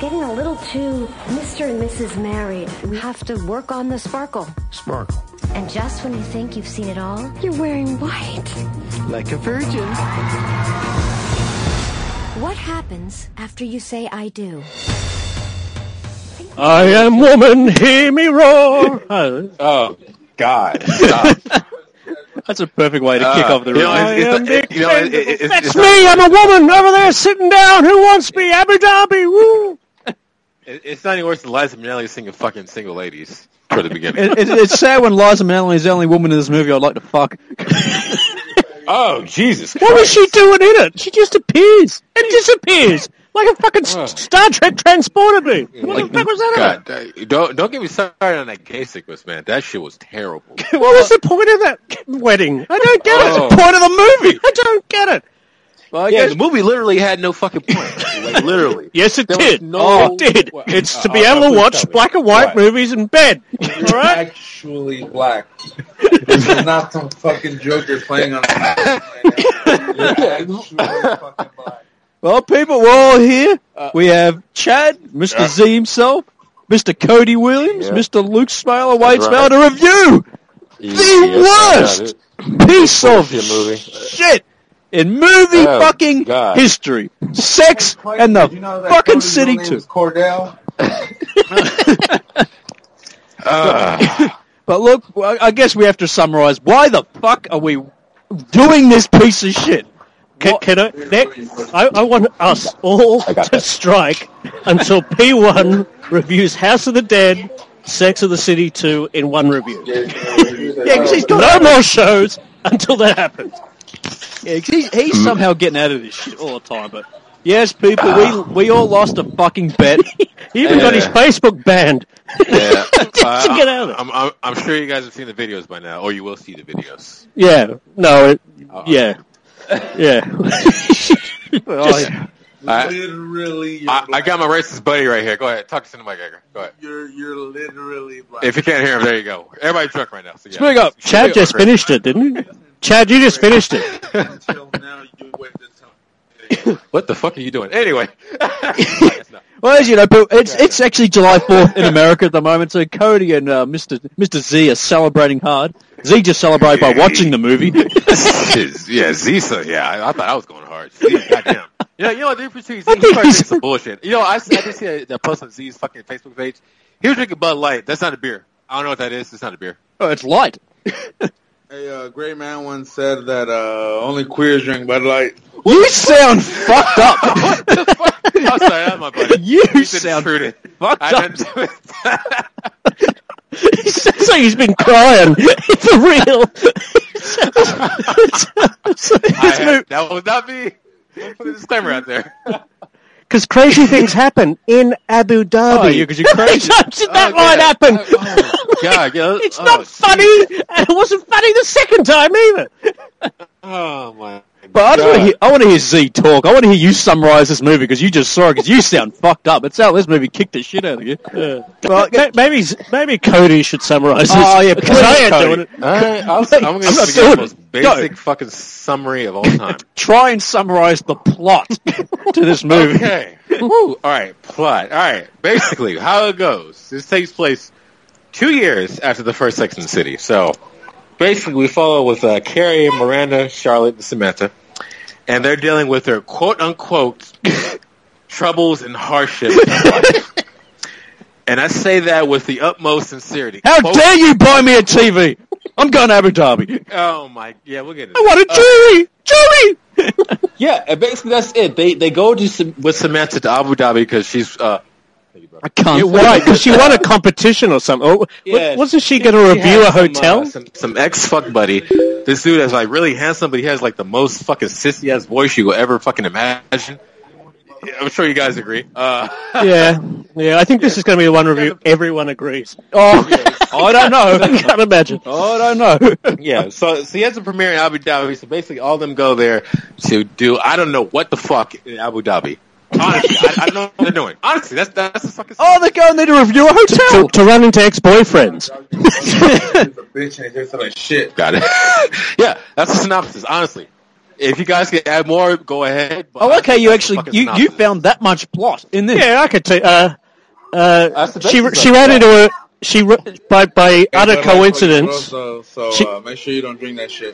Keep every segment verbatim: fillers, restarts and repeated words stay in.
getting a little too Mister and Missus Married. We have to work on the sparkle. Sparkle. And just when you think you've seen it all, you're wearing white. Like a virgin. What happens after you say I do? I am woman, hear me roar. Oh, God. Stop. That's a perfect way to kick Uh, off the you know, room. it's- it's- it- you know, it- it- it's- That's it's me, not- I'm a woman over there sitting down. Who wants me? Abu Dhabi, woo. It- It's not any worse than Liza Minnelli singing fucking Single Ladies for the beginning. It, it, it's sad when Liza Minnelli is the only woman in this movie I'd like to fuck. Oh, Jesus What was Christ. she doing in it? She just appears and disappears. Like a fucking Oh. s Star Trek transported me. What Like, the fuck was that about? God, uh, don't, don't get me started on that gay sickness, man. That shit was terrible. What was the point of that wedding? I don't get Oh. it. The point of the movie. I don't get it. Well, I Yeah, guess, the movie literally had no fucking point. Like, literally. yes, it There was did. no- Oh, it did. Well, It's uh, to be uh, able to please watch tell me. black and white What? movies in bed. You're All right? actually black. This is not some fucking joker playing on the You're actually fucking black. Well, people, we're all here. We have Chad, Mister Yeah. Z himself, Mister Cody Williams, Yeah. Mister Luke Smail, Wade That's Smail right. to review Yeah, the worst it. piece of Bullshit movie. shit in movie Oh, fucking God. history. Sex Clayton, and the did you know that fucking Cody's city real name too. is Cordell? Uh, But look, I I guess we have to summarize. Why the fuck are we doing this piece of shit? Can, can I, that, I? I want us all I got to that. strike until P one reviews House of the Dead, Sex of the City two in one review. Yeah, Yeah, 'cause he's got no more shows until that happens. Yeah, 'cause he's, he's somehow getting out of this shit all the time. But yes, people, we we all lost a fucking bet. He even got his Yeah. Facebook banned. yeah. Just Uh, to get out of it. I'm, I'm, I'm sure you guys have seen the videos by now, or you will see the videos. Yeah, no, it, Uh-uh. yeah, yeah. Well, I, literally, you're I, I black. got my racist buddy right here. Go ahead. Talk to the mic, Edgar. Go ahead. You're you're literally black. If you can't hear him, there you go. Everybody's drunk right now. So yeah. speak up. Chad just finished it, didn't he? Chad, you just finished it. Until now, you wait to tell me. What the fuck are you doing? Anyway. Well, as you know, but it's it's actually July fourth in America at the moment, so Cody and uh, Mister Mister Z are celebrating hard. Z just celebrated by watching the movie. yeah, Zisa. Yeah, I, I thought I was going hard. Z, goddamn. You know, you know what the difference between Z I and think started he's- drinking some bullshit. You know, I, I did see a, that post on Z's fucking Facebook page. He was drinking Bud Light. That's not a beer. I don't know what that is. It's not a beer. Oh, it's light. A uh, great man once said that uh, only queers drink Bud Light. You sound fucked up. What the fuck? I'm sorry, that's my buddy. You He's sound intruded. fucked I up. didn't do it. He sounds like he's been crying for real. I had, that was not me. I'll put a disclaimer out there. Because crazy things happen in Abu Dhabi. Oh, yeah, 'cause you're crazy. Did that Oh, line yeah. happen? Oh, God, yeah. It's Oh, not geez. funny, and it wasn't funny the second time either. Oh, my But I, just want to God. hear, I want to hear Z talk. I want to hear you summarize this movie because you just saw it. Because you sound fucked up. It's how this movie kicked the shit out of you. Yeah. Well, ma- maybe maybe Cody should summarize this. Oh, yeah, because I ain't Cody. doing it. All right, I'll, I'm going I'm to not give doing the it. most basic fucking summary of all time. Try and summarize the plot to this movie. Okay. Woo. All right, plot. All right. Basically, how it goes. This takes place two years after the first Sex and the City. So, basically, we follow with uh, Carrie, Miranda, Charlotte, and Samantha. And they're dealing with their quote-unquote troubles and hardships in life. And I say that with the utmost sincerity. How Quote- dare you buy me a T V? I'm going to Abu Dhabi. Oh, my... Yeah, we'll get it. I want a jury! Jury! Yeah, and basically that's it. They they go to Sam- with Samantha to Abu Dhabi because she's uh. I can't. Yeah, why? Because she won a competition or something. Oh, Yeah, wasn't she, she- going to she review a has some, hotel? uh, some some ex fuck buddy. This dude is like really handsome, but he has like the most fucking sissy ass voice you will ever fucking imagine. Yeah, I'm sure you guys agree. Uh, yeah, yeah. I think this is going to be the one review everyone agrees. Oh, I don't know. I can't imagine. Oh, I don't know. yeah, so so he has a premiere in Abu Dhabi. So basically, all of them go there to do I don't know what the fuck in Abu Dhabi. Honestly, I, I don't know what they're doing. Honestly, that's that's the fucking. Oh, they're going there to review a hotel. To, to run into ex-boyfriends. He's a bitch and he tastes like shit. Got it. Yeah, that's the synopsis. Honestly, If you guys can add more, go ahead. But Oh, okay. You actually fucking you, synopsis. you found that much plot in this. Yeah, I could take. Uh, uh, That's the she basis she of ran it. into a she ru- by by utter But, like, coincidence. fucking gross, though, so She- uh, make sure you don't drink that shit.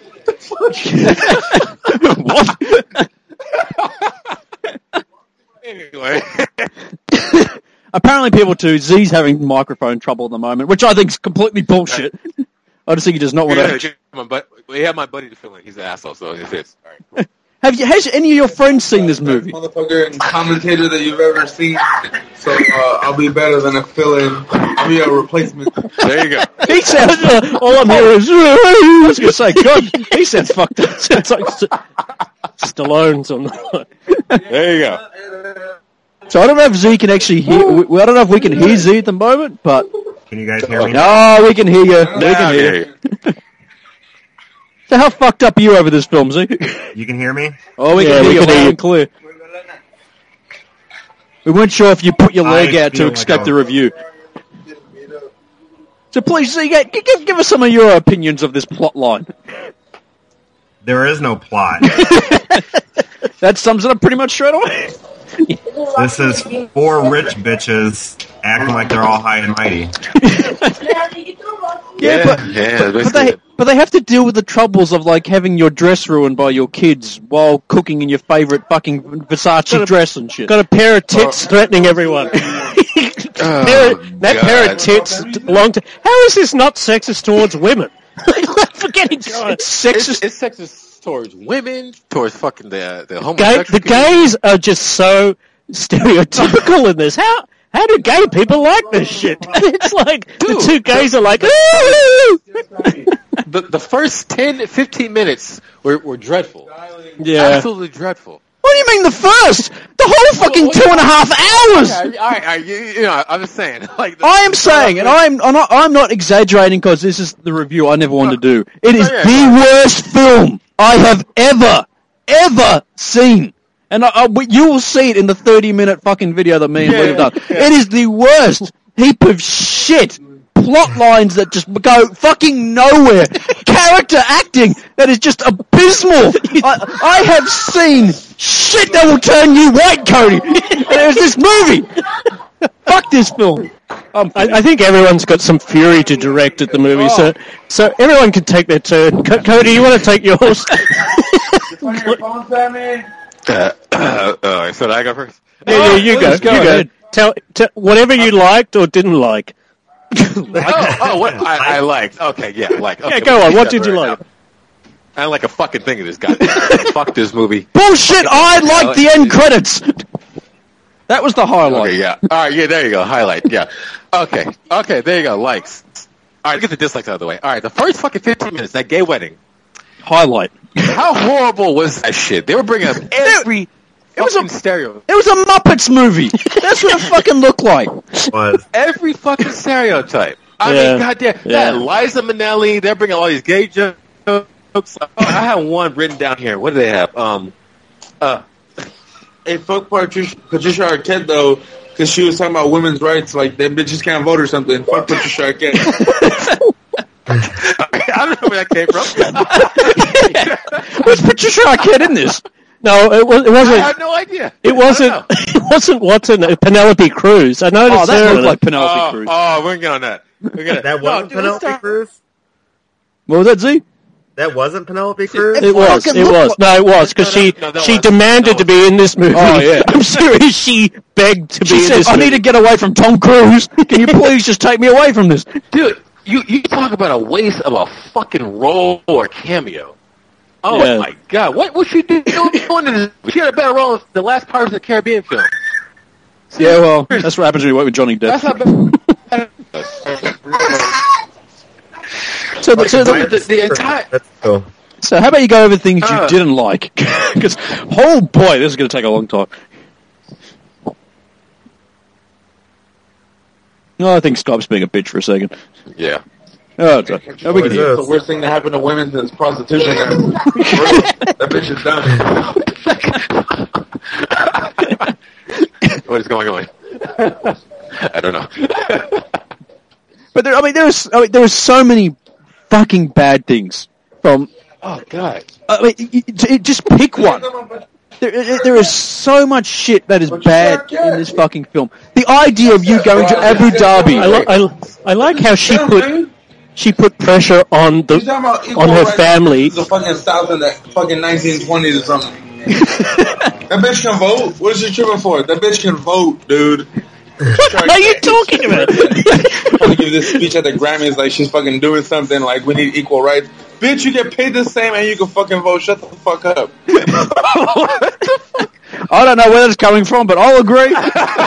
What? Anyway. Apparently, people too. Z's having microphone trouble at the moment, which I think is completely bullshit. I just think he does not want Yeah, to. my bu- we have my buddy to fill in. He's an asshole, so it fits. All right, cool. Have you? Has any of your friends seen this movie? Motherfucker and commentator that you've ever seen. So uh, I'll be better than a fill-in. I'll be a replacement. There you go. He sounds. Uh, all I'm hearing is. I was going to say, God, he sounds fucked up. Sounds like. Stallone's on the. There you go. So I don't know if Z can actually hear. We, I don't know if we can hear Z at the moment, but Can you guys hear me? no, we can hear you. We Now can I hear hear you. you. So how fucked up are you over this film, Z? You can hear me? Oh, we Yeah, can we hear you can hear loud you. and clear. We weren't sure if you put your leg I out to feel like accept I the was- review. So please, Z, g- give, give us some of your opinions of this plot line. There is no plot. That sums it up pretty much straight away. This is four rich bitches acting like they're all high and mighty. Yeah, but, yeah, but, but basically they it. but they have to deal with the troubles of like having your dress ruined by your kids while cooking in your favourite fucking Versace Got a- dress and shit. Got a pair of tits threatening everyone. Pair of- that pair God. of tits belong to. How is this not sexist towards women? Forgetting it's sexist. It's, it's sexist towards women, towards fucking the the Gay, homosexual the gays are just so stereotypical in this. How how do gay people like this shit? It's like the Dude. two gays are like, ooh! The the first ten, fifteen minutes were, were dreadful. Yeah. Absolutely dreadful. What do you mean the first? The whole fucking two and a half hours. Okay, all right, all right, you, you know, I'm just saying. Like the, I am saying, and I'm I'm not, I'm not exaggerating because this is the review I never wanted to do. It is Oh, yeah, the right. worst film I have ever, ever seen. And I, I, you will see it in the thirty minute fucking video that me and Yeah, Lee have done. yeah. It is the worst heap of shit. Plot lines that just go fucking nowhere. Character acting that is just abysmal. I, I have seen shit that will turn you white, Cody. And there's this movie. Fuck this film. Um, I, I think everyone's got some fury to direct at the movie, so so everyone can take their turn. Co- Cody, you want to take yours? On your phone, Sammy? Uh, uh, uh, so I go first. Yeah, yeah, you go. please go you ahead. go. Tell, tell whatever you liked or didn't like. oh, oh, what I, I liked. Okay, yeah, like. Okay, Yeah, go let's on. get What that did you right like? now. I don't like a fucking thing of this guy. Fuck this movie. Bullshit! I like the end credits. That was the highlight. Okay, yeah. All right, yeah, there you go. Highlight, yeah. Okay, okay, there you go. Likes. All right, get the dislikes out of the way. All right, the first fucking fifteen minutes, that gay wedding. Highlight. How horrible was that shit? They were bringing up every It was a- fucking stereo, It was a Muppets movie. That's what it fucking looked like. Was every fucking stereotype. I Yeah. mean, goddamn, Yeah. that Liza Minnelli. They're bringing all these gay jokes. Oh, I have one written down here. What do they have? Um, uh, Hey, fuck Patricia, Patricia Arquette, though, because she was talking about women's rights, like, them bitches can't vote or something. Fuck Patricia Arquette. I don't know where that came from. Was Patricia Arquette in this? No, it, was, it I wasn't. had no idea. It wasn't. I don't know. It wasn't Watson. uh, Penelope Cruz. I noticed Oh, that her. looked in like it. Penelope Oh, Cruz. oh, we're gonna get on that. We're gonna, that no, wasn't dude, let's Penelope start- Cruz? What was that, Z? That wasn't Penelope Cruz? It was. fucking It looked was. like- No, it was because No, no, she no, that she was- demanded that to be in this movie. Oh, yeah. I'm serious. She begged to She be in said, this I movie. need to get away from Tom Cruise. Can you please just take me away from this? Dude, you, you talk about a waste of a fucking role or cameo. Oh Yeah. my god, what was she doing in this? She had a better role in the last Pirates of the Caribbean film. Yeah, well, that's what happens when you work with Johnny Depp. That's not bad. So, the, so, the, the, the entire... That's cool. so how about you go over things you Uh. didn't like? Because, oh boy, this is going to take a long time. No, I think Skype's being a bitch for a second. Yeah. Oh, it's okay. Oh, we can What is hear. this? The worst thing that happened to women since prostitution. That bitch is done. What is going on? I don't know. But there, I mean, there's, I mean, there are so many fucking bad things from Oh God! I mean, it, it, just pick one. There, there is so much shit that is bad in this fucking film. The idea of you going to Abu Dhabi. I, li- I, li- I like how she put she put pressure on the on her family. The fucking South in the fucking nineteen twenties or something. That bitch can vote. What is she tripping for? That bitch can vote, dude. What are you talking about? I'm gonna give this speech at the Grammys like she's fucking doing something like we need equal rights. Bitch, you get paid the same and you can fucking vote. Shut the fuck up. What the fuck? I don't know where that's coming from, but I'll agree.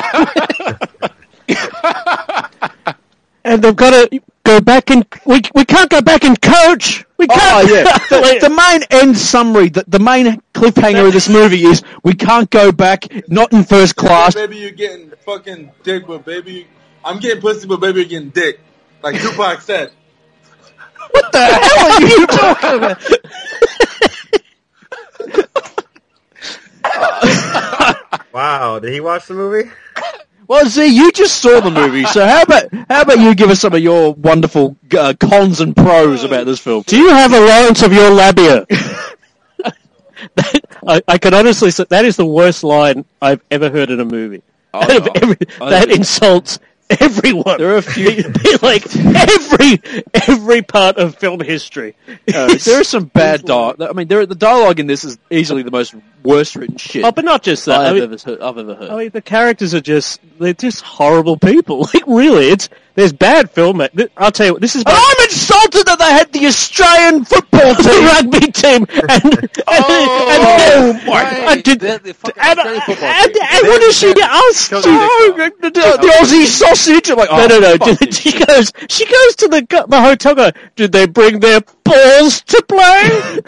And they've got to go back and we we can't go back and coach. We can't. Oh yeah. The, the main end summary, the, the main cliffhanger of this movie is we can't go back, not in first class. Baby, you're getting fucking dick, but baby, I'm getting pussy, but baby, you're getting dick. Like Tupac said. What the hell are you talking about? Wow, did he watch the movie? Well, see, you just saw the movie, so how about how about you give us some of your wonderful uh, cons and pros about this film? Do you have allowance of your labia? I, I can honestly say that is the worst line I've ever heard in a movie. Oh, Out of no. every, I that think- insults everyone. There are a few- like every every part of film history. Uh, there is some bad dialogue. I mean, there, the dialogue in this is easily the most worst written shit Oh, but not just that. I I've, mean, ever heard, I've ever heard. I mean, the characters are just—they're just horrible people. Like, really, it's there's bad film. I'll tell you what. This is. And I'm insulted that they had the Australian football team. rugby team. And, Oh, and, my- I did. The- the fucking And, Australian football and, team. and what does she ask? Tell She, me Oh, this, the, the, the Aussie sausage. I'm like, oh, no, no, no. fuck Did, this. she goes. She goes to the gu- the hotel. Guy. Did they bring their balls to play?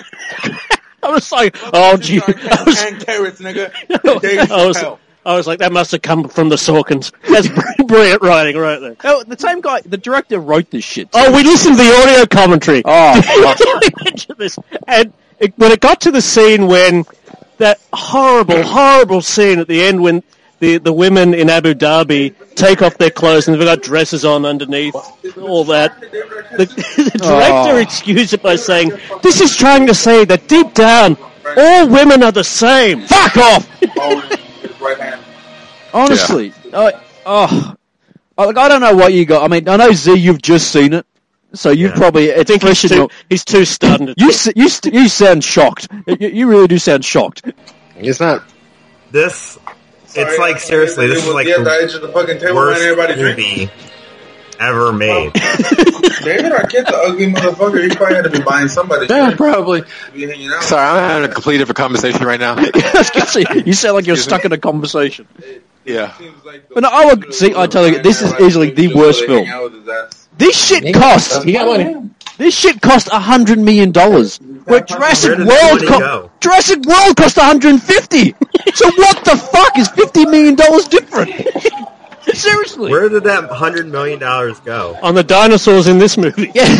I was like, oh, gee. I was, And carrots, nigga. I was, I was like, that must have come from the Sorkins. That's brilliant writing right there. Oh, the same guy, the director wrote this shit. Oh, we listened to the audio commentary. Oh, we mentioned this. And it, when it got to the scene when that horrible, horrible scene at the end when the, the women in Abu Dhabi take off their clothes and they've got dresses on underneath, all that. The, the director Oh. excused it by saying, this is trying to say that deep down, all women are the same. fuck off! Right hand. Honestly, I oh, I- like I don't know what you got. I mean, I know Z, you've just seen it, so you've Yeah. probably it's He's fresh in too, your. he's too stunned. You s- you st- you sound shocked. You, you really do sound shocked. It's not. This, it's like, seriously, this is like yeah, the the edge of the fucking table, man. worst Everybody drinking. movie ever made. David Arquette, the ugly motherfucker, he probably had to be buying somebody. Yeah, probably. to be hanging out. Sorry, I'm having a completely different conversation right now. I was gonna say, you sound like you're stuck in a conversation. Yeah. Seems like the- But no, I would see. I tell you, this is easily the worst film. Hang out with his ass. This shit cost. He got money. This shit cost a hundred million dollars. Where Jurassic Where did World the money co- go? Jurassic World cost one hundred and fifty. So what the fuck is fifty million dollars different? Seriously. Where did that hundred million dollars go? On the dinosaurs in this movie. Yeah.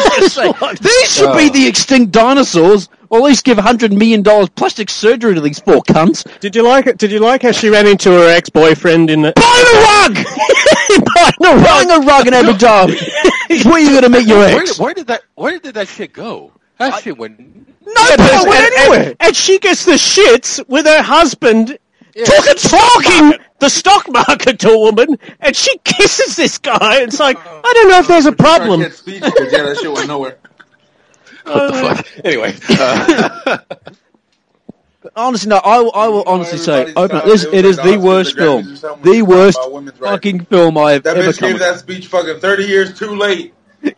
These should be the extinct dinosaurs, or at least give one hundred million dollars plastic surgery to these poor cunts. Did you like it? Did you like how she ran into her ex-boyfriend in the... Buy a rug! Buying a rug. Buying a rug in Abu Dhabi. Where are you going to meet your Where, ex? where did that? Where did that shit go? That shit went. No, And, it went and- anywhere. and- and she gets the shits with her husband talking, talking the stock market to a woman, and she kisses this guy. It's like, I don't know if there's a problem. Arquette's speech, 'cause, yeah, that shit went nowhere. What the fuck? Anyway. Uh, Honestly, no, I, will- I will honestly say, Everybody's open up, talking- this, it is like the Oscars, worst the film. Grammys or something, The talking worst about women's rights. fucking film I've That ever bitch come gave across. that speech fucking thirty years too late.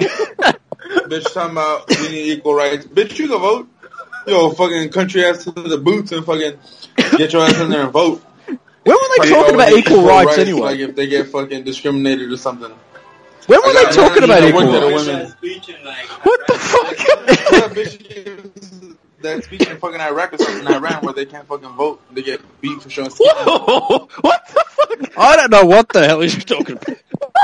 Bitch talking about we need equal rights. Bitch, you go vote. Yo, fucking country ass to the boots and fucking get your ass in there and vote. When were they Like, talking oh, about we need equal rights Like anyway? if they get fucking discriminated or something. When were I they got- talking I about got equal one that a rights? woman- What the fuck? That bitch gives that speech in fucking Iraq or something, Iran, where they can't fucking vote. They get beat for showing skin. what the fuck? I don't know what the hell he's talking about.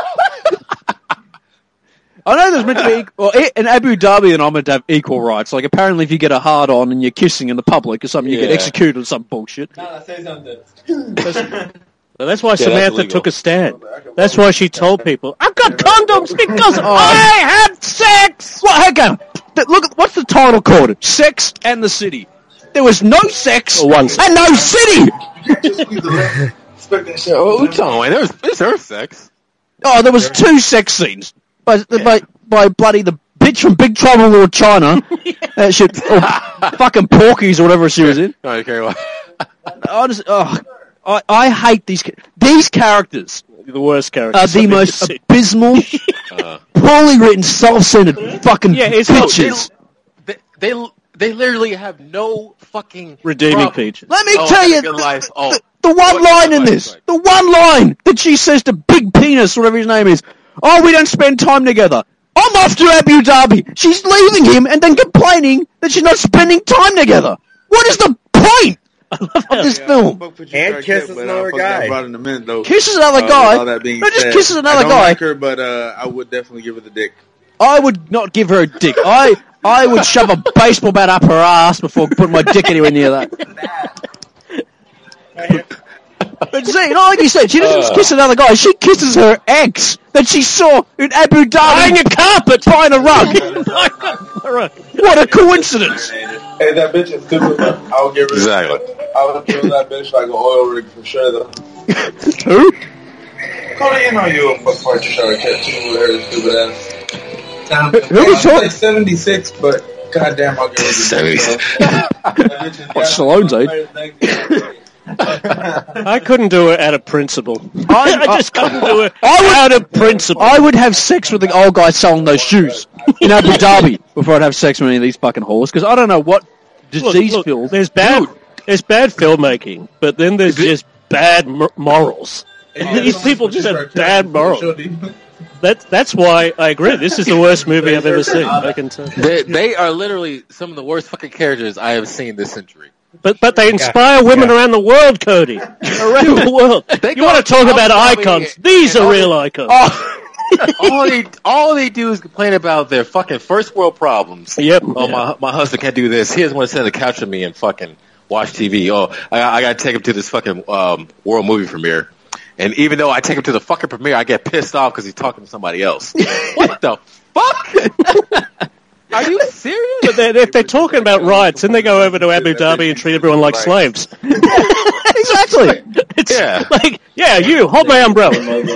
I know there's meant to be, well, in Abu Dhabi and I'm meant to have equal rights. Like, apparently if you get a hard on and you're kissing in the public or something, you get Yeah. executed or some bullshit. Nah, say something. So that's why that's Samantha illegal. took a stand. That's why she told people, I've got got condoms because I had sex! What? Hang on. Th- Look, at what's the title called? Sex and the City. There was no sex Or one and no city. Oh, what you talking about? There was, there's her sex. Oh, there was two sex scenes by by, by bloody the bitch from Big Trouble in Little China. That shit, or fucking Porky's or whatever she was in. All right, carry on. I just, oh, I, I hate these ca- these characters. The worst character. Are the most abysmal, Uh, poorly written, self-centered fucking Yeah, it's- bitches. they, they they literally have no fucking Redeeming problem. features. Let me Oh, tell you, good the, life. Oh. the, the one Oh, line yeah, in right, this, right. the one line that she says to Big Penis, whatever his name is, oh, we don't spend time together. I'm off to Abu Dhabi. She's leaving him and then complaining that she's not spending time together. What is the point of this film? And kisses another guy. Brought in the men, though. Kisses another Uh, guy. with all that being No, just said, kisses another I don't guy. like her, but uh, I would definitely give her the dick. I would not give her a dick. I I would shove a baseball bat up her ass before putting my dick anywhere near that. But see, not like you said, she doesn't Uh. kiss another guy. She kisses her ex that she saw in Abu Dhabi Buying a carpet! buying a rug. What a coincidence! Hey, that bitch is stupid, but I'll give her Exactly. I would kill that bitch like an oil rig for sure, though. Who? Cody, you know you a fuck part to try to catch you with her stupid ass. Damn, Who was I'd talking? say seventy-six, but goddamn, I'll give her the seventy-six. What's Stallone's age? I couldn't do it out of principle. I- I just couldn't do it I would- out of principle. I would have sex with the old guy selling those shoes in Abu Dhabi before I'd have sex with any of these fucking whores, because I don't know what Look, disease look, filled. there's bad, there's bad filmmaking, but then there's just bad mor- morals. These people just have bad morals. That's that's why I agree. This is the worst movie I've ever seen. I can tell. They, they are literally some of the worst fucking characters I have seen this century. But but they inspire women around the world, Cody. Around the world. They You go want to talk out about probably icons? and- These and are all real the- icons. all they all they do is complain about their fucking first world problems. Yep. Oh, my my husband can't do this. He doesn't want to sit on the couch with me and fucking watch T V. Oh, I, I got to take him to this fucking um, world movie premiere. And even though I take him to the fucking premiere, I get pissed off because he's talking to somebody else. What the fuck? Are you serious? But they're, if they're talking about rights, then they go over to Abu Dhabi and treat everyone like slaves. Exactly. It's Yeah. like, yeah, you hold my umbrella.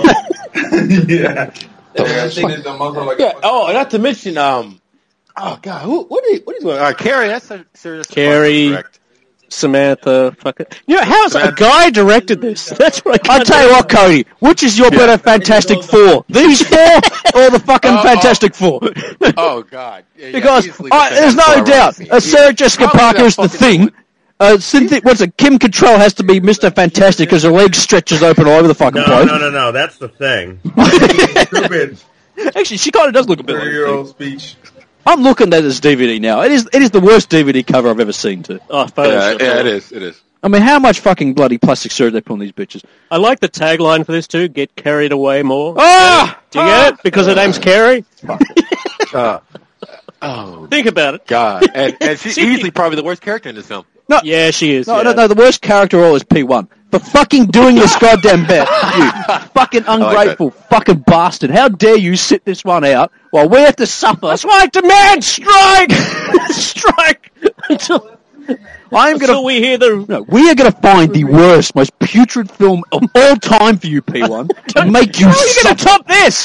Yeah. I think it's the most like Yeah. Oh, not to mention, um, oh god, who? What are you? What are you doing? Uh, Carrie, that's a serious. Carrie. Correct. Samantha, fucking. You know, how's a guy directed this? That's what I I'll can't tell you do. what, Cody. Which is your better Fantastic Four? These four or the fucking Oh, oh. Fantastic Four? Oh god. Yeah, yeah, Because easily the I, there's no Fantastic Four doubt, I've uh, seen. Sarah Jessica Probably Parker that is the fucking thing. woman. Uh, Cynthia, what's it? Kim Cattrall has to be Mister Fantastic because her leg stretches open all over the fucking No, place. no, no, no. That's the thing. stupid Actually, she kind of does look a bit like three-year a old speech. I'm looking at this D V D now. It is it is the worst D V D cover I've ever seen, too. Oh, Yeah, Photoshop. yeah, it is. It is. I mean, how much fucking bloody plastic surgery they put on these bitches? I like the tagline for this too. Get carried away more. Ah! Do you get it? Because her name's Carrie. Uh, oh Think about it. god, and and she's easily probably the worst character in this film. No, Yeah, she is. no, yeah. no, no, the worst character of all is P one. For fucking doing this goddamn bet. You fucking ungrateful fucking bastard. How dare you sit this one out while we have to suffer? That's why I demand strike, strike until I'm until gonna we hear the. No, we are going to find the worst, most putrid film of all time for you, P one, to make you How are you going suffer. to top this?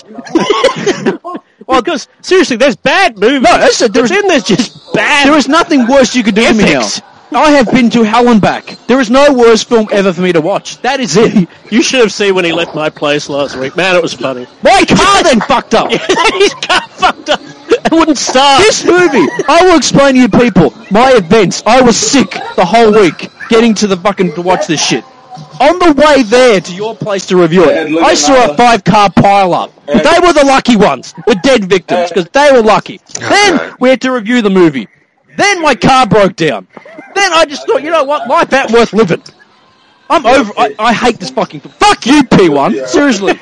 Well, because seriously, there's bad movies. No, that's a, What's in there's just bad. There is nothing worse you could do to me now. Ethics. I have been to hell and back. There is no worse film ever for me to watch. That is it. You should have seen when he left my place last week. Man, it was funny. My car then fucked up. His car fucked up. It wouldn't start. This movie, I will explain to you people, my events. I was sick the whole week getting to the fucking, to watch this shit. On the way there to your place to review Ed, it, look I at saw Nala. a five car pile up. Ed. They were the lucky ones, the dead victims, because they were lucky. Then we had to review the movie. Then my car broke down. Then I just thought, you know what, life ain't worth living. I'm over, I, I hate this fucking, fuck you P one, seriously.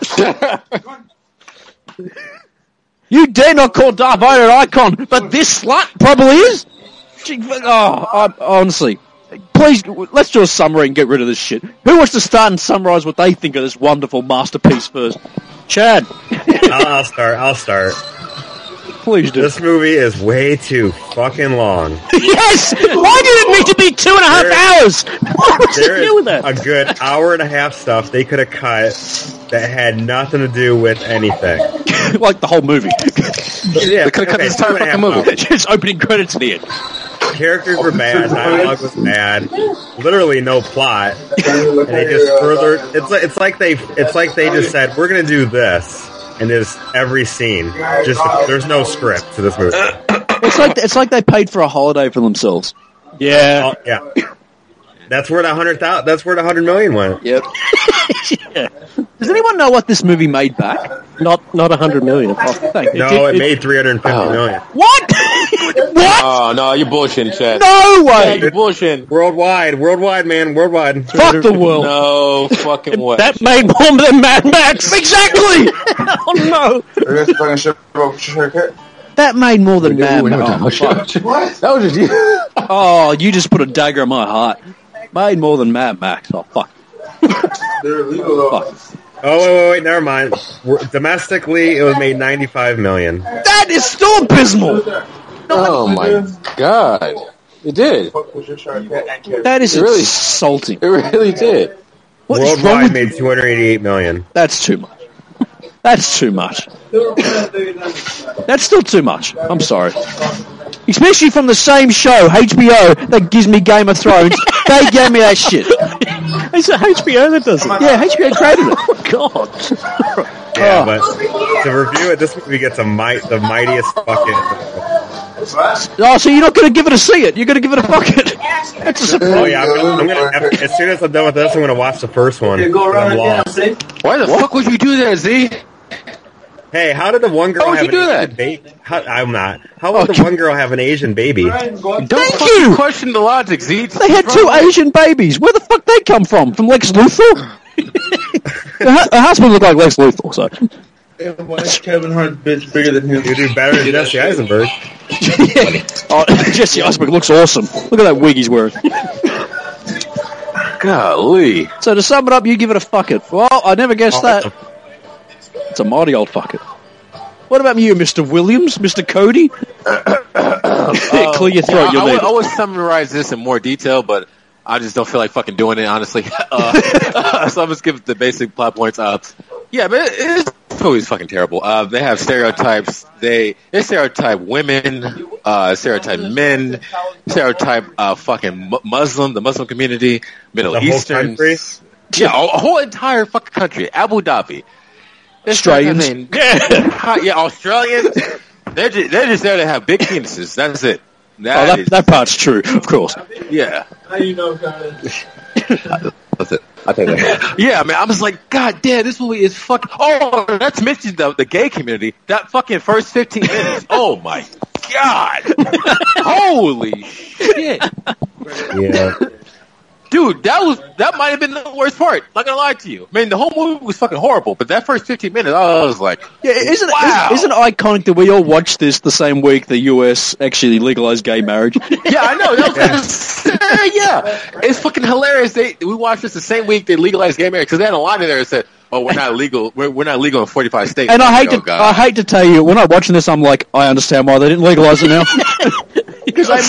You dare not call Darth Vader an icon, but this slut probably is. She, oh, I, honestly. Please, let's do a summary and get rid of this shit. Who wants to start and summarise what they think of this wonderful masterpiece first? Chad. I'll, I'll start. I'll start. Please do. This movie is way too fucking long. Yes! Why did it need to be two and a half There- hours? What was the There deal with is that? a good hour and a half stuff they could have cut that had nothing to do with anything. Like the whole movie. Yeah, They could have cut okay, this entire two and a half fucking movie. hours. Just opening credits at the end. Characters were bad, dialogue was bad, literally no plot, and they just further. It's like, it's like they it's like they just said we're gonna do this, and there's every scene. Just there's no script to this movie. It's like it's like they paid for a holiday for themselves. Yeah. Oh, yeah, that's where the hundred thousand. That's where the hundred million went. Yep. Yeah. Does anyone know what this movie made back? Not not a hundred million. Oh, thank you. No, it made three hundred fifty million What? What? Oh no, you're bullshitting, Chad. No Yeah, way! you're bullshitting. worldwide. Worldwide, man, worldwide. Fuck the world. No fucking way. That made more than Mad Max. Exactly! Oh no! I guess fucking shit about Shredder. That made more than Mad Wait, no, Max. no, Oh, shit. fuck. What? That was just you. Oh, you just put a dagger in my heart. Made more than Mad Max. Oh, fuck. They're illegal though. Fuck. Oh wait, wait, wait, never mind. We're, domestically, it was made ninety-five million. That is still abysmal! Oh my god. It did. Fuck with your shark cat and cat. That is Really? insulting. It really did. What is wrong Worldwide with made two hundred eighty-eight million. That's too much. That's too much. That's still too much. I'm sorry. Especially from the same show, H B O, that gives me Game of Thrones. They gave me that shit. It's a H B O that does it. Yeah, H B O created it. Oh, God. Yeah, Oh. but to review it, this movie gets a might the mightiest fucking. Oh, so you're not going to give it a see it. You're going to give it a fuck it. That's a surprise. Oh yeah, I'm gonna, I'm gonna after, as soon as I'm done with this, I'm gonna watch the first one. Okay, go around I'm again, lost. see? Why the fuck would you do that, Z? Hey, how did the one girl How would have you do an that? Asian baby? How, I'm not. How would Oh, the one girl have an Asian baby? Don't Thank fucking you! question the logic, Z. They had two Asian babies. Where the fuck they come from? From Lex Luthor? her, hu- her husband looked like Lex Luthor, so. Why is Kevin Hart's bitch bigger than him? You do better than Jesse Eisenberg. Oh, Jesse Eisenberg looks awesome. Look at that wig he's wearing. Golly. So to sum it up, you give it a fuck it. Well, I never guessed that. It's a mighty old fuck it. What about you, Mister Williams? Mister Cody? Clear your throat, Yeah, you'll I, need would, I it. would summarize this in more detail, but I just don't feel like fucking doing it, honestly. Uh, so I'm just giving the basic plot points. Uh, yeah, but it, it's always fucking terrible. Uh, they have stereotypes. They they stereotype women, uh, stereotype men, stereotype uh, fucking mu- Muslim, the Muslim community, Middle The whole Eastern. country? Yeah, a, a whole entire fucking country. Abu Dhabi. It's Australians. I mean, yeah, Australians. They're just, they're just there to have big penises. That's it. Oh, That that, is- that part's true, of course. yeah. How you know, guys? That's it. I take that. Yeah, man. I was like, God damn, this movie is fucking. Oh, that's mentioned the the gay community. That fucking first fifteen minutes. Oh my god. Holy shit, Yeah. dude. That was that might have been the worst part. Not gonna lie to you. I mean, the whole movie was fucking horrible, but that first fifteen minutes, I was like, Yeah, isn't it, Wow. isn't, isn't it iconic that we all watched this the same week the U S actually legalized gay marriage? yeah, I know. That was, yeah, it's fucking hilarious. They we watched this the same week they legalized gay marriage because they had a line in there that said, "Oh, we're not legal. We're, we're not legal in forty-five states." And I hate oh, to, God. I hate to tell you, when I'm watching this, I'm like, I understand why they didn't legalize it now. Because I,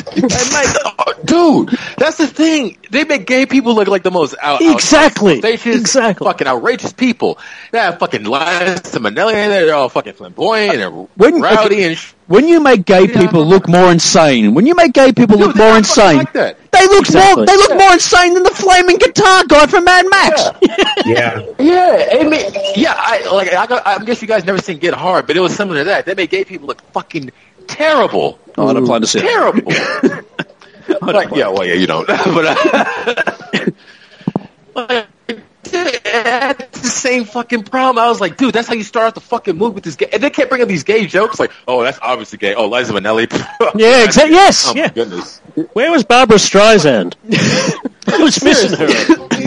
I make, dude, that's the thing. They make gay people look like the most out, Exactly. outrageous, Exactly. fucking outrageous people. They have fucking Liza Minnelli in there. They're all fucking flamboyant and When- rowdy okay. and. Sh- when you make gay people look more insane, when you make gay people Dude, look they're more not fucking insane, like that. they look Exactly. more, they look more insane than the flaming guitar guy from Mad Max. Yeah. Yeah, I mean, yeah. I like. I, got- I guess you guys never seen Get Hard, but it was similar to that. They made gay people look fucking terrible. Oh, I don't plan to see it. Terrible. like, yeah, well, yeah, you don't. but uh, like, that's the same fucking problem. I was like, dude, that's how you start off the fucking movie with this gay. And they kept bringing these gay jokes, like, oh, that's obviously gay. Oh, Liza Minnelli. Yeah, exactly. Yes. Oh my Yeah. goodness. Where was Barbara Streisand? I was missing her.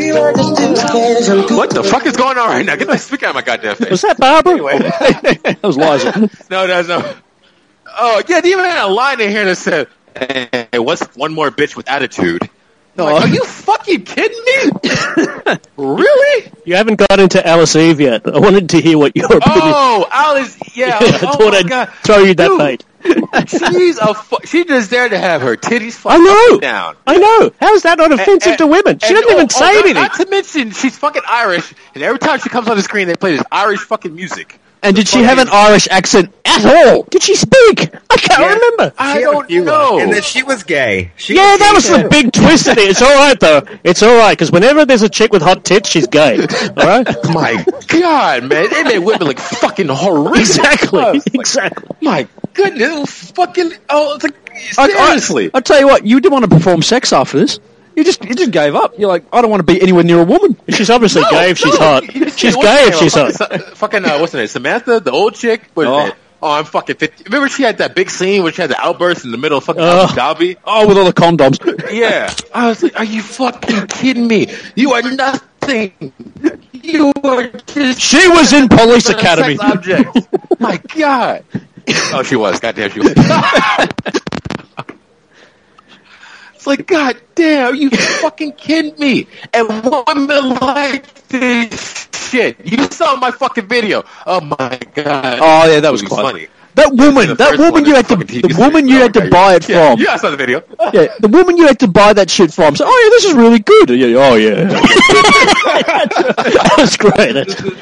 What the fuck is going on right now? Get my speaker out of my goddamn face. Was that Barbara? That was Liza. No, that's no. Oh, yeah, they even had a line in here that said, hey, what's one more bitch with attitude? No, Like, are you fucking kidding me? Really? You haven't got into Alice Eve yet. I wanted to hear what your opinion. Oh, Alice, yeah. Yeah, oh, I thought my I'd God. throw you that Dude, bait. She's a fu- she just there to have her titties I fucking know. down. I know. How is that not offensive And- to women? She and- doesn't even oh, say oh, anything. Not to mention, she's fucking Irish, and every time she comes on the screen, they play this Irish fucking music. And did she have an Irish accent at all? Did she speak? I can't Yeah. remember. I She had a don't few, know. And then she was gay. She Yeah, was that gay was the too. big twist in it. It's all right though. It's all right because whenever there's a chick with hot tits, she's gay. All right. My God, man, they made women look fucking horrific. Exactly. I was like, Exactly. My goodness, it was fucking. Oh, it's like I- seriously. I, I'll tell you what, you didn't want to perform sex after this. You just you just gave up. You're like, I don't want to be anywhere near a woman. She's obviously No, gay if she's no, hot. you just- She's what's gay her if name? she's hot. fucking, fucking uh, what's her name? Samantha, the old chick. What is Oh. it? Oh, I'm fucking fifty. Remember she had that big scene where she had the outburst in the middle of fucking Oh. Abu Dhabi? Oh, with all the condoms. Yeah. I was like, are you fucking kidding me? You are nothing. You are just She was in Police a Academy. sex object. My God. Oh, she was. Goddamn, she was. It's like, God damn, are you fucking kidding me? And women like this shit. You saw my fucking video. Oh my God. Oh yeah, that was It quite funny. That woman, The that first woman one you is had to, fucking T V the woman you series. had to Okay. buy it Yeah, from. yeah, I saw the video. Yeah, the woman you had to buy that shit from. So, oh yeah, this is really good. Yeah, oh yeah. That was great.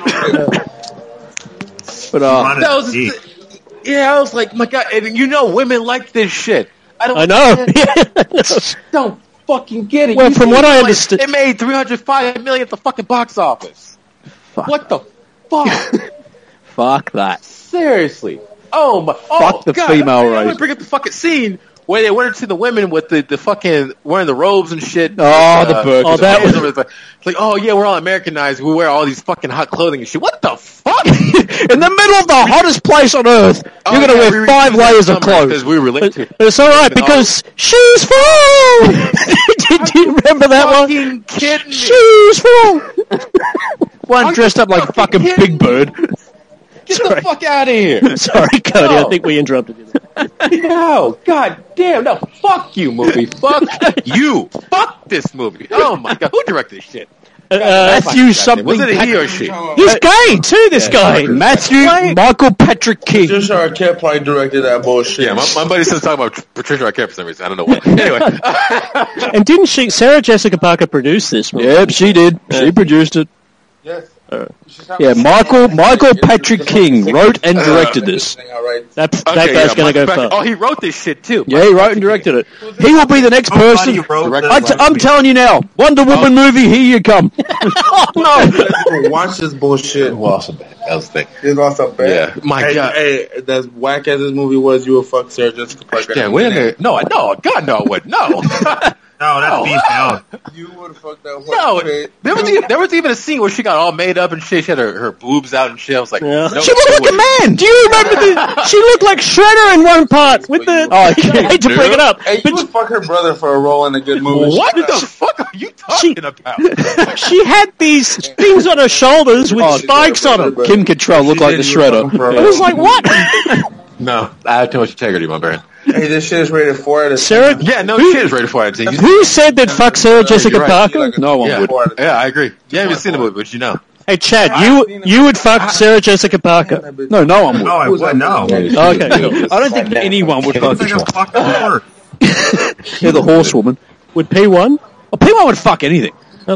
But uh, Run it That was, deep. yeah, I was like, my God, and you know, women like this shit. I don't I know. understand. Don't fucking get it. Well, You from see, what I like, understood- it made three hundred five million at the fucking box office. What the fuck? fuck that. Seriously. Oh my. Oh, Fuck the God. female I race. want to bring up the fucking scene where they went into the women with the, the fucking wearing the robes and shit. Oh, the burkas. Oh, that was- It's like, oh yeah, we're all Americanized. We wear all these fucking hot clothing and shit. What the fuck? In the middle of the hottest place on earth, Oh, you're going to yeah, wear we five reviewed that layers of summer because clothes. we relate to. But it's all right because she's full. Did you remember that one? Fucking kidding me? She's full. One dressed up like fucking fucking kidding Big Bird. Get Sorry. the fuck out of here. Sorry, Cody. No. I think we interrupted you. No, god damn, no, fuck you, movie. Fuck you. Fuck this movie. Oh my god, who directed this shit? Uh, Matthew something. Was it a he or she? he's gay too. This guy. Matthew Wait. Michael Patrick King. Patricia Arquette probably directed that bullshit. Yeah, my, my buddy still talking about Patricia Arquette for some reason. I don't know why. Anyway. And didn't she? Sarah Jessica Parker produced this movie. Yep, she did. She produced it. Yes. Yeah, Michael Michael Patrick King wrote and directed this. That that Okay, guy's yeah, gonna go Mike Patrick- far. Oh, he wrote this shit too. Yeah, he wrote and directed it. He will be the next person. I t- I'm telling you now, Wonder Woman movie, here you come. Oh no! Watch this bullshit. Awesome. That was the thing. It's also bad. Yeah, my hey, God. Hey, as whack as this movie was, you would fuck Sarah Jessica Parker. Damn, wait a minute. No, no, God, no, I would. No. No, that's Oh. beef down. You would fuck that No, fucking there was even, there was even a scene where she got all made up and shit. She had her, her boobs out and shit. I was like, Yeah. no, She looked like a wouldn't. man. Do you remember the? She looked like Shredder in one part with the. Oh, I hate to bring it up, Hey, you but would fuck her brother for a role in a good movie. What the fuck are you talking about? she had these things on her shoulders with Oh, spikes on them. Kim Cattrall looked like the Shredder. I was like, what? No, I have too much integrity, my man. Hey, this shit is rated four out of Sarah? Yeah, no who, shit is rated for it. You- Who said that? Fuck Sarah Jessica right. Parker. No one Yeah, would. yeah, I agree. You haven't seen the movie, but you know. Hey, Chad, you you would fuck Sarah Jessica Parker. No, no one would. No, I would no. Okay. I don't think anyone would fuck It's like her. a fucking horse. They're the horsewoman. Would P one? Oh, P one would fuck anything.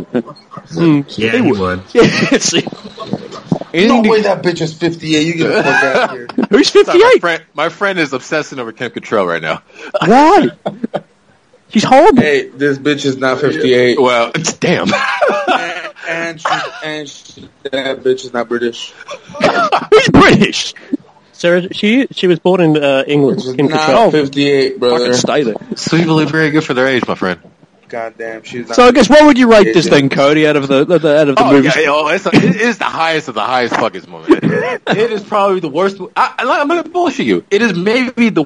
Yeah, he would. Yeah, see. No Anything way to- that bitch is fifty-eight. You get the fuck out of here. Who's Sorry, my fifty-eight? friend, my friend is obsessing over Kim Cattrall right now. Why? She's horrible. Hey, this bitch is not fifty-eight. Well, damn. and and, she, and she, that bitch is not British. Who's British? Sarah, she she was born in uh, England. She's Kim not Cattrall. fifty-eight, brother. Fucking stay there. Suitably very good for their age, my friend. Goddamn, she's not. So I guess what would you rate this thing, Cody, out of the, the, the out of the Oh, movies? yeah, oh, it's a, it is the highest of the highest fuckers movie. It is probably the worst. mo- I, I'm not gonna bullshit you. It is maybe the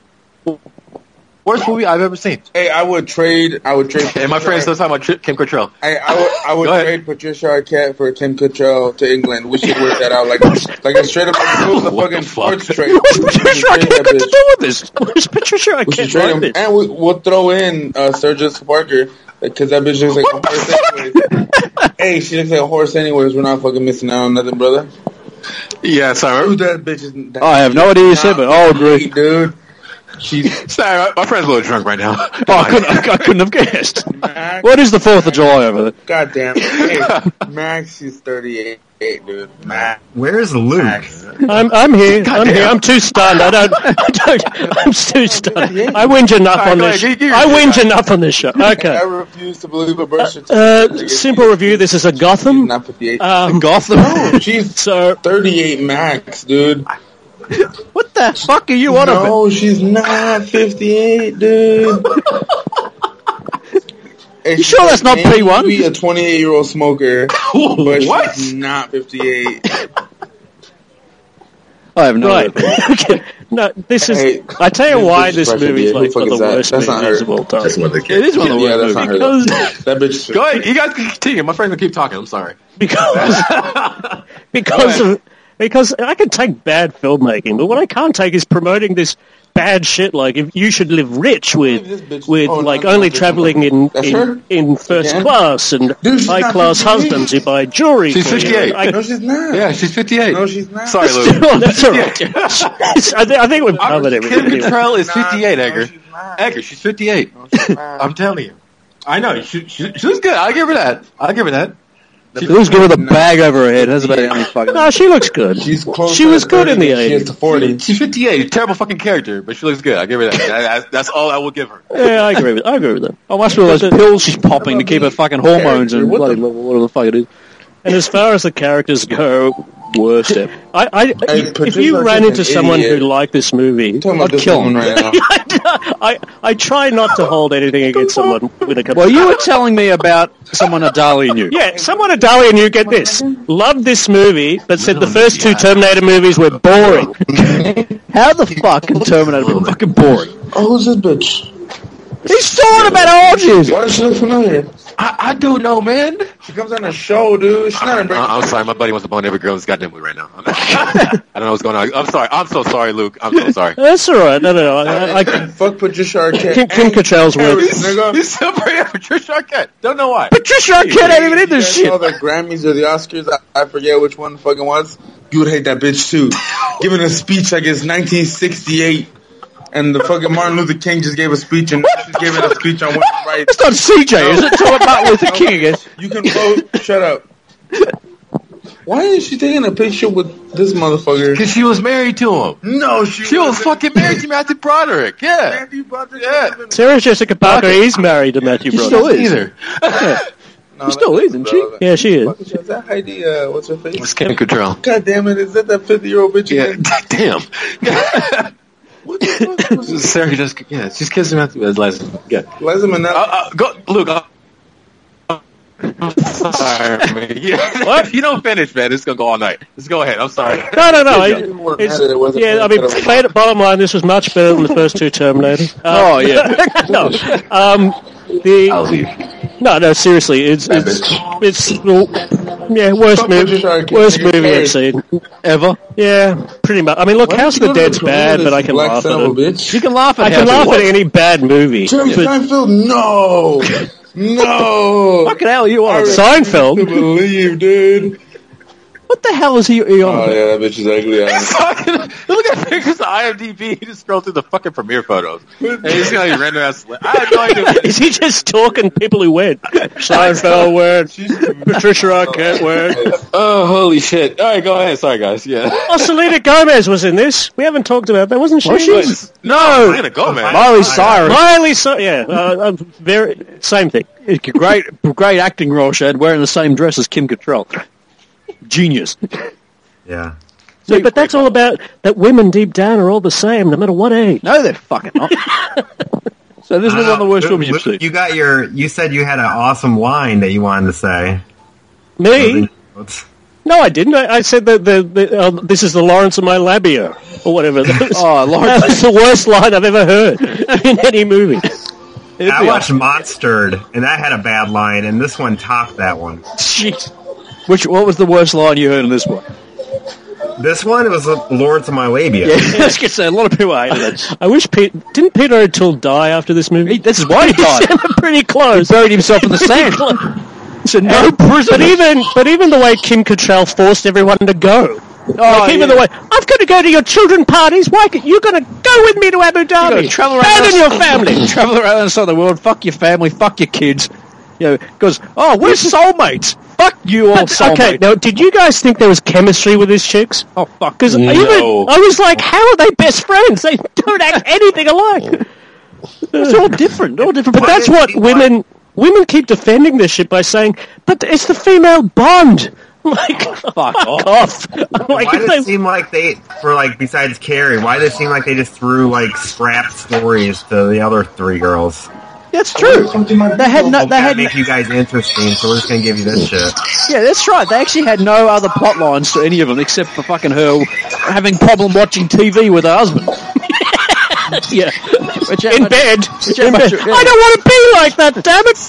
worst movie I've ever seen. Hey, I would trade. I would trade. And my friend's still talking about Tri- Kim Cattrall. I, I would, I would Go ahead. trade Patricia Arquette for Kim Cattrall to England. We should work that out, like, like a straight up like, it was a What fucking the fuck? sports trade. What's We should Patricia trade Arquette that got to bitch. do with this? Where's Patricia? I We should can't trade like him, this. and we, we'll throw in uh, Sarah Jessica Parker because that bitch looks like a horse. Anyways. Hey, she looks like a horse anyways. We're not fucking missing out on nothing, brother. Yeah, sorry. Dude, that bitch is... That I have no idea you said, but I'll agree. Dude. She's... Sorry, my friend's a little drunk right now. Oh, I couldn't, I couldn't have guessed. Max, What is the fourth of July over there? God damn. Hey, Max is thirty-eight, dude. Max. Where's Luke? I'm I'm here. I'm here. I'm too stunned. I don't. I don't. I'm too stunned. I whinge enough All right, on go this. ahead, give- give I your- whinge enough on this show. I Okay. refuse to believe a birth certificate. Uh, simple review. This is a She's Gotham. not fifty-eight. Um, Gotham? No, she's so thirty-eight max, dude. What the fuck are you on about? No, she's not fifty-eight, dude. You sure that's not P one? Maybe a twenty-eight-year-old smoker, but What? she's not fifty-eight. I have no right. idea. Okay. No, this is. Hey, I tell you this why bitch this is movie is Who like fuck one of is the that? worst That's not movies her. of all time. That's one of the It is one of the Yeah, worst that's not her. movies. Though. That bitch. Go ahead, you guys can continue. My friends will keep talking. I'm sorry. Because because of, because I can take bad filmmaking, but what I can't take is promoting this bad shit. Like if you should live rich with This bitch- with oh, no, like no, only this traveling in That's her? in, in first Again? class and Dude, she's high not class fifty-eight. husbands who buy jewelry. She's for you. fifty-eight. I, No, she's not. Yeah, she's fifty-eight. No, she's not. Sorry, Luke. Oh, that's all right. I, think, I think we've covered everything. Kim Anyway. Cattrall is Nah, fifty-eight, no, Edgar. she's not. Edgar, she's fifty-eight. No, she's not. I'm telling you. I know. She, she, she looks good. I'll give her that. I'll give her that. She looks good with a bag over her head. That's about the only fucking... No, she looks good. She's close She to was good in the thirty, She eighties. is to forty. She's fifty-eight. Terrible fucking character, but she looks good. I'll give her that. That- that's, that's all I will give her. Yeah, I agree with. I agree with that. Oh, must be all those pills she's popping to keep her fucking hormones and What the- bloody whatever the fuck it is. And as far as the characters go, worst ever. I, I, Hey, if Patricia you ran Arquette's into an someone idiot. who liked this movie, I'm talking about I'd this kill woman him. right now. I, I try not to hold anything against someone with a couple. Well, you were telling me about someone Adali knew. Yeah, someone at Dali and you get this. Loved this movie, but said the first two Terminator movies were boring. How the fuck can Terminator be fucking boring? Oh, who's this bitch? He's talking about orgies! Why does she look familiar? I, I don't know, man. She comes on a show, dude. She's not a Uh, break. I'm sorry. My buddy wants to bone every girl in this goddamn movie right now. I don't know what's going on. I'm sorry. I'm so sorry, Luke. I'm so sorry. That's all right. No, no, no. I, I, Fuck Patricia Arquette. Kim, Kim Cattrall's Harris, work. nigga. You celebrate Patricia Arquette. Don't know why. Patricia Arquette ain't even in You this guys shit. saw the Grammys or the Oscars, I, I forget which one the fucking was. You would hate that bitch too. Giving a speech like it's nineteen sixty-eight, and the fucking Martin Luther King just gave a speech, and she's giving a speech on women's rights. It's not C J, is it? Talking about Martin Luther King again. You can vote. Shut up. Why is she taking a picture with this motherfucker? Because she was married to him. No, she, She was wasn't. fucking married to Matthew Broderick. Yeah. Matthew Broderick. Yeah. wasn't- Sarah Jessica Parker is married to Matthew She Broderick. still is. Either. No, She still that is, isn't she? relevant. Yeah, she is. Fuck, Is that Heidi? Uh, what's her face? It's Kim Cattrall. God damn it! Is that that fifty-year-old bitch Yeah. again? Damn. What the fuck was this? Sarah just, yeah, she's kissing Matthew as last. Yeah. Liza Minnelli. Uh, uh, go, Luke. Uh, I'm sorry, man. Yeah. What? If you don't finish, man, it's gonna go all night. Let's go ahead. I'm sorry. No, no, no. Yeah. It, it's, It wasn't- yeah, I mean, bad- bottom line, this was much better than the first two Terminator. Oh, yeah. no, um, the I'll leave. no, no. Seriously, it's That it's it's well, yeah, worst Fuck movie, Patricia Arquette, worst nigga, movie I've sorry. seen. Ever. Yeah, pretty much. I mean, look, Why House of don't the you go Dead's to bad, but I can Black laugh at son of a it. bitch? You can laugh at I can House laugh of at any bad movie. Jeremy but Seinfeld, no, no. Fucking hell, you I on refuse Seinfeld? to believe, dude. What the hell is he, he on? Oh yeah, that bitch is ugly. I- Fucking, look at pictures of IMDb. He just scrolled through the fucking premiere photos. And he's gonna be random ass. I have no idea. What Is he just talking people who went? Seinfeld word, Patricia Arquette word. Oh, holy shit. All right, go ahead. Sorry, guys. Yeah. Oh, Selena Gomez was in this. We haven't talked about that, wasn't she? Was she? No. Selena Gomez. Miley Cyrus. Miley Cyrus, yeah, uh, uh, very same thing. It's a great, great acting role she had, wearing the same dress as Kim Cattrall. Genius. Yeah. No, but that's all about that women deep down are all the same, no matter what age. No, they're fucking not. So this was one of the worst Luke, films you've Luke, seen. You got your. You said you had an awesome line that you wanted to say. Me? No, I didn't. I, I said that the, the uh, this is the Lawrence of my labia or whatever. That was, Oh, Lawrence. That's the worst line I've ever heard in any movie. It'd I be watched Monstered, and that had a bad line, and this one topped that one. Jeez. Which, what was the worst line you heard in this one? This one, it was Lawrence of my labia. Yeah, let's get that. A lot of people hated it. I wish Pete didn't Peter O'Toole die after this movie. He, this is why he died. Pretty close. He buried himself in the sand. So no prisoners. But even, but even the way Kim Cattrall forced everyone to go. Oh, like even yeah. the way, I've got to go to your children parties. Why can't you going to go with me to Abu Dhabi? Travel Abandon around your family. Travel around the side of the world. Fuck your family. Fuck your kids. You know, because oh, we're soulmates. Fuck you all, But, soulmates. okay, now did you guys think there was chemistry with these chicks? Oh fuck. Because No. I was like, how are they best friends? They don't act anything alike. It's all different. All different. But that's what women women keep defending this shit by saying, but it's the female Bond. Like, fuck off. I'm like, Why if does they- it seem like they, for like, besides Carrie, why does it seem like they just threw like scrap stories to the other three girls? That's true. They had no. They That had. make you guys interesting, so we're just gonna give you this shit. Yeah, that's right. They actually had no other plot lines to any of them except for fucking her having problem watching T V with her husband. Yeah, which, in much, bed. Which In much, bed. yeah. I don't want to be like that, damn it!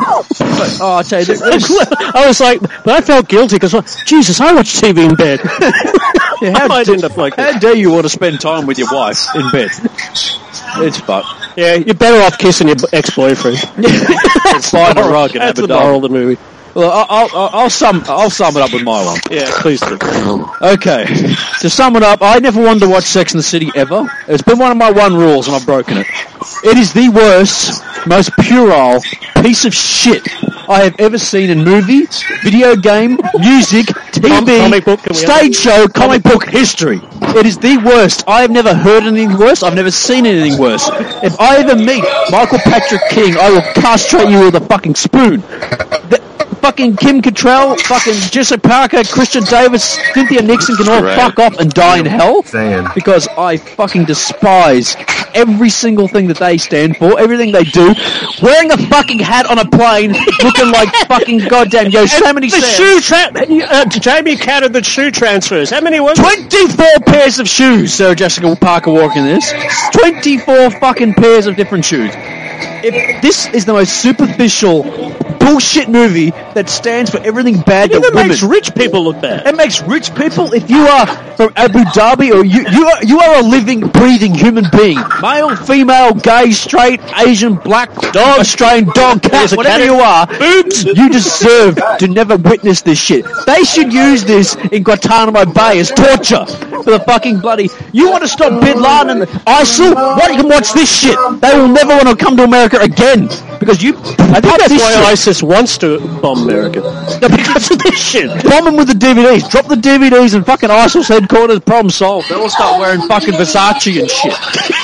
But, oh, I tell you, there- there's, I was like, but I felt guilty because, Jesus, I watch T V in bed. yeah, I how, might end up like how that. dare you want to spend time with your wife in bed? It's fucked. Yeah, you're better off kissing your ex-boyfriend. It's fine a rug and That's have the a moral dog. of the movie. Well, I'll, I'll, I'll sum I'll sum it up with my one. Yeah, please do. Okay, to sum it up, I never wanted to watch Sex and the City ever. It's been one of my one rules, and I've broken it. It is the worst, most puerile piece of shit I have ever seen in movie, video game, music, T V, Com- comic book, can we have stage show, comic book history. It is the worst. I have never heard anything worse. I've never seen anything worse. If I ever meet Michael Patrick King, I will castrate you with a fucking spoon. The, fucking Kim Cattrall, fucking Jessica Parker, Christian Davis, Cynthia Nixon can all Right. fuck off and die in hell Saying. because I fucking despise every single thing that they stand for, everything they do. Wearing a fucking hat on a plane, looking like fucking goddamn Yosemite The Sam. shoe tra- uh, Jamie counted the shoe transfers. How many was it? twenty-four pairs of shoes, Sarah Jessica Parker wore in this. twenty-four fucking pairs of different shoes. If this is the most superficial bullshit movie that stands for everything bad It that women... makes rich people look bad. It makes rich people. If you are from Abu Dhabi, or you you are you are a living, breathing human being, male, female, gay, straight, Asian, black, dog, Australian, dog, cat, There's a whatever cat- you are, Boobs. you deserve to never witness this shit. They should use this in Guantanamo Bay as torture for the fucking bloody. You want to stop Bin Laden and ISIL? Well, you can watch this shit. They will never want to come to America again because you. I think That's this why shit. ISIS wants to bomb America. No, because of this shit. Bomb them with the D V Ds. Drop the D V Ds and fucking ISIL's headquarters. Problem solved. They'll all start wearing fucking Versace and shit.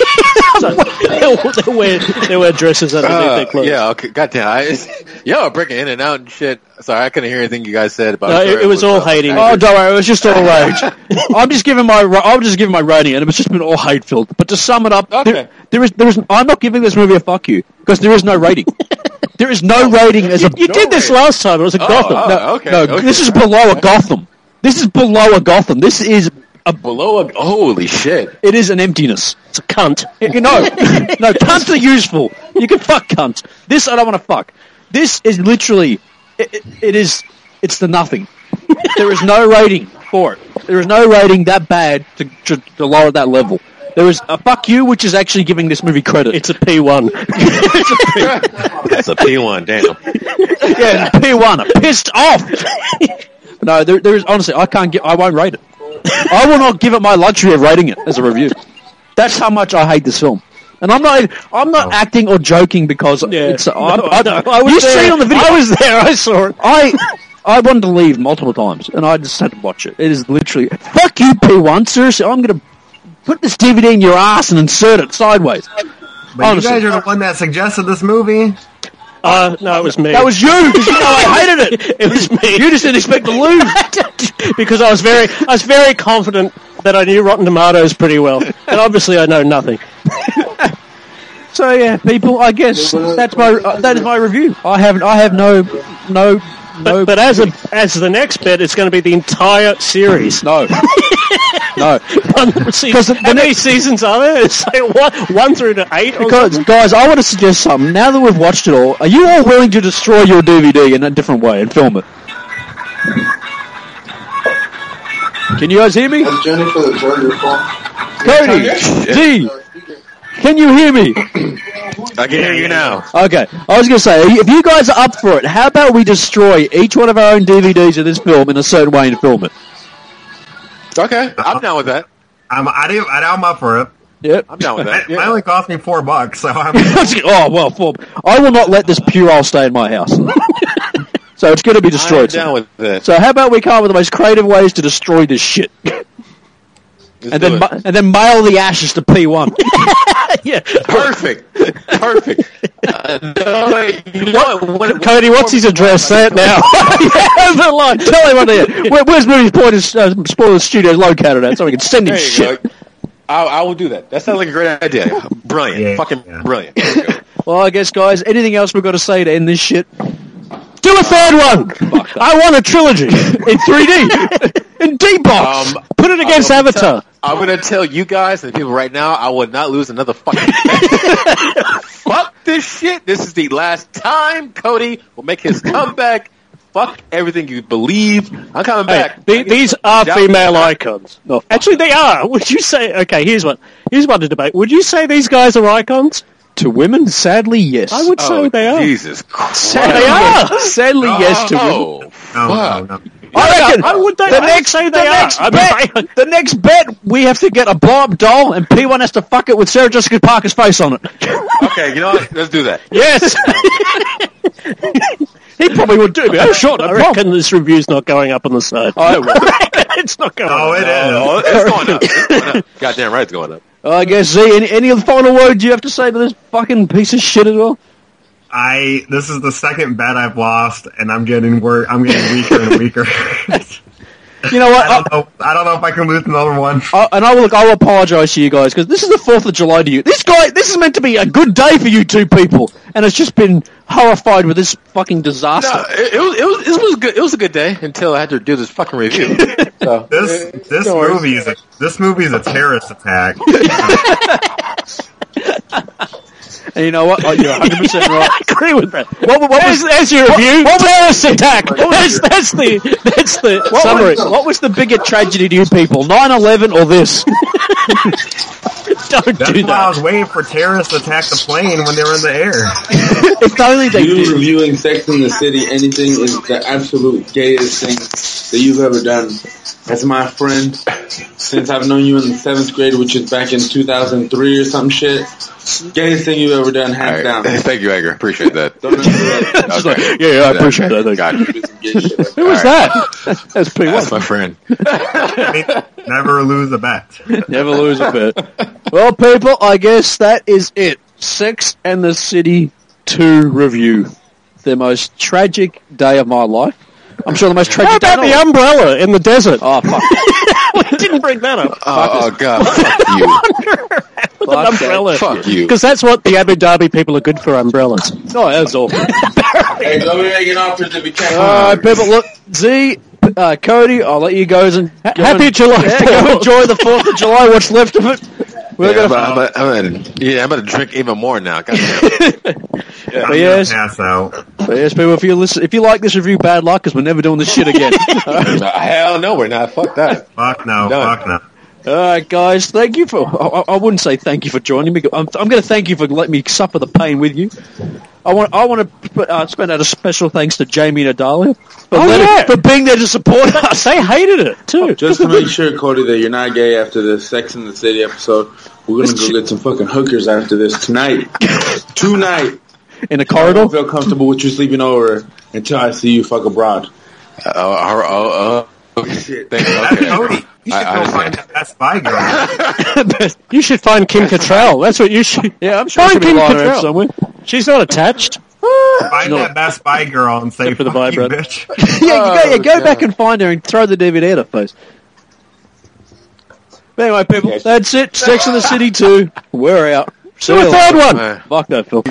they'll, they'll wear, they'll wear dresses underneath Uh, their clothes. yeah, okay, goddamn. I, y'all are breaking in and out and shit. Sorry, I couldn't hear anything you guys said about No, it- it was all uh, hating. Oh, don't worry. It was just all rage. I'm just giving my ra- I'm just giving my rating, and it was just been all hate filled. But to sum it up, Okay. there, there is there is. I'm not giving this movie a fuck you because there is no rating. There is no rating as a. You did this No, last time. It was a Oh, Gotham. oh. no, okay, no, okay. this is below a Gotham. This is below a Gotham. This is a. Below a, holy shit. It is an emptiness. It's a cunt. You know, no, cunts are useful. You can fuck cunts. This I don't want to fuck. This is literally, it, it, it is, it's the nothing. There is no rating for it. There is no rating that bad to, to, to lower that level. There is a fuck you, which is actually giving this movie credit. It's a P one. It's a P one, damn. Yeah, P one, pissed off. No, there, there is honestly, I can't get, I won't rate it. I will not give it my luxury of rating it as a review. That's how much I hate this film. And I'm not, I'm not acting or joking because Yeah. it's. I, No, I, no, I was you there. see it on the video. I was there. I saw it. I, I wanted to leave multiple times, and I just had to watch it. It is literally fuck you, P one. Seriously, I'm gonna put this D V D in your ass and insert it sideways. But Honestly. you guys are the one that suggested this movie. Uh, no, it was me. That was you, because you know I hated it. It was me. You just didn't expect to lose. because I was very, I was very confident that I knew Rotten Tomatoes pretty well, and obviously I know nothing. So yeah, people, I guess that's my uh, that is my review. I have I have no no no. But, but as a as the next bit, it's going to be the entire series. no, no. Because how many seasons are there? It's like one, one through to eight. Or Because, something? guys, I want to suggest something. Now that we've watched it all, are you all willing to destroy your D V D in a different way and film it? Can you guys hear me? That's Jennifer that charged your phone. Cody, Z, can you hear me? I can hear you now. Okay, I was going to say, if you guys are up for it, how about we destroy each one of our own D V Ds of this film in a certain way and film it? Okay, I'm down with that. I'm, I do, I'm up for it. Yep. I'm down with that. It Yeah. only cost me four bucks, so I'm. Oh, well, for, I will not let this puerile stay in my house. So it's going to be I'm destroyed. down with it. So how about we come up with the most creative ways to destroy this shit? Let's and do then it. ma- and then mail the ashes to P one. Yeah. Perfect. Perfect. Uh, no, wait, you know what? When- Cody, what's his address? Say it now. Yeah, over the line. Tell him what they Where, where's Movie Point is, uh, Spoiler Studios located at, so we can send him There you shit. go. I, I will do that. That sounds like a great idea. Brilliant. Yeah, Fucking yeah. brilliant. There you go. Well, I guess, guys, anything else we've got to say to end this shit? Do a third one. I want a trilogy in three D. In D-Box. Um, Put it against I'm gonna Avatar. tell- I'm going to tell you guys and the people right now, I would not lose another fucking bet. Fuck this shit. This is the last time Cody will make his comeback. Fuck everything you believe. I'm coming Hey, back. the, these are Down- female icons. No, fuck Actually, they are. Would you say? Okay, here's one. Here's one to debate. Would you say these guys are icons? To women, sadly, yes. I would say Oh, they are. Jesus Christ. Sadly, They are. yes. Sadly, yes to women. Oh, No, fuck. no, no. I reckon. I would- the I would next, say the they are. next I mean, bet, they- the next bet, we have to get a blow-up doll, and P one has to fuck it with Sarah Jessica Parker's face on it. Okay, you know what? Let's do that. Yes. He probably would do. Oh, sure, no I problem. reckon this review's not going up on the side. I will. It's not going Oh, up. it Oh, is. it's going up. It's going up. Goddamn right it's going up. I guess, Z, any, any final words you have to say to this fucking piece of shit as well? I. This is the second bet I've lost, and I'm getting wor- I'm getting weaker and weaker. You know what? I don't know. I don't know if I can lose another one. I, and I will look. I will apologise to you guys because this is the Fourth of July to you. This guy, this is meant to be a good day for you two people, and it's just been horrified with this fucking disaster. No, it, it was it was it was good. It was a good day until I had to do this fucking review. So, This eh, this no worries. movie is a, this movie is a terrorist attack. And you know what? Oh, you're one hundred percent right. I agree with that. What, what, There's, was, there's your review. Terrorist attack. That's, that's the that's the what, summary. was, what was the bigger tragedy to you people? nine eleven or this? Don't That's do why I that. was waiting for terrorists to attack the plane when they were in the air. If only they You did. reviewing Sex in the City, anything is the absolute gayest thing that you've ever done. As my friend, since I've known you in the seventh grade, which is back in two thousand three or some shit, gayest thing you've ever done, All hands right. down. Thank you, Edgar. Appreciate that. Don't understand. Okay. Yeah, yeah, I appreciate that. Thank Got you. you. Do some gay shit like Who was All that? That's P one. That's my friend. Never lose a bet. Never lose a bet. Well, people, I guess that is it. Sex and the City two review. The most tragic day of my life. I'm sure the most How tragic day about of the my life. umbrella in the desert? Oh, fuck. We didn't bring that up. Oh, oh God, fuck you. With Fuck an that. umbrella. Fuck you. Because that's what the Abu Dhabi people are good for, umbrellas. Oh, that's awful. Hey, don't be making offers if you can't. Alright, people, look, Z, uh, Cody, I'll let you guys and go Happy and, July yeah, fourth. go enjoy the fourth of July, what's left of it. We're Yeah, gonna I'm, about- I'm, gonna, yeah, I'm going to drink even more now. God damn. I'm gonna yes. pass out. But yes, people, if you listen, if you like this review, bad luck, because we're never doing this shit again. No, hell no, we're not. Fuck that. Fuck no. Done. Fuck no. Alright, guys, thank you for, I, I wouldn't say thank you for joining me. I'm, I'm going to thank you for letting me suffer the pain with you. I want, I want to uh, spend out a special thanks to Jamie and Adalia for, Oh, letting- yeah. for being there to support us. They hated it, too. Just to make sure, Cody, that you're not gay after the Sex in the City episode, we're gonna go get some fucking hookers after this tonight. Tonight. In the I corridor. don't feel comfortable with you sleeping over until I see you fuck abroad. Oh, oh, oh, oh. Shit. Thank That's okay. Cody. You should I- I go find understand. that Best Buy girl. You should find Kim Cattrall. That's what you should. Yeah, I'm sure Find she'll be Kim lying around Cattrall. somewhere. She's not attached. Find No. that Best Buy girl and say, Except for the fuck buy you, bread. bitch. Yeah, you go, yeah, go Oh, back God. and find her and throw the D V D at her face. But anyway, people, Yes. that's it. Sex in the City two. We're out. See Do a you third later. one. Uh, Fuck that, Phil.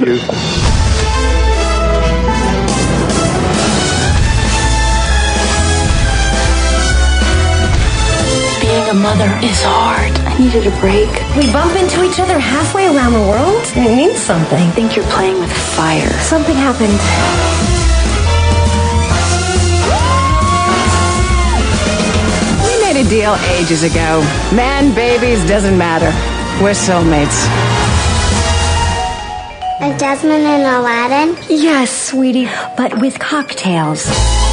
Being a mother is hard. I needed a break. We bump into each other halfway around the world? It means something. I think you're playing with fire. Something happened. We made a deal ages ago. Man, babies, doesn't matter. We're soulmates. Like Jasmine and Aladdin? Yes, sweetie, but with cocktails.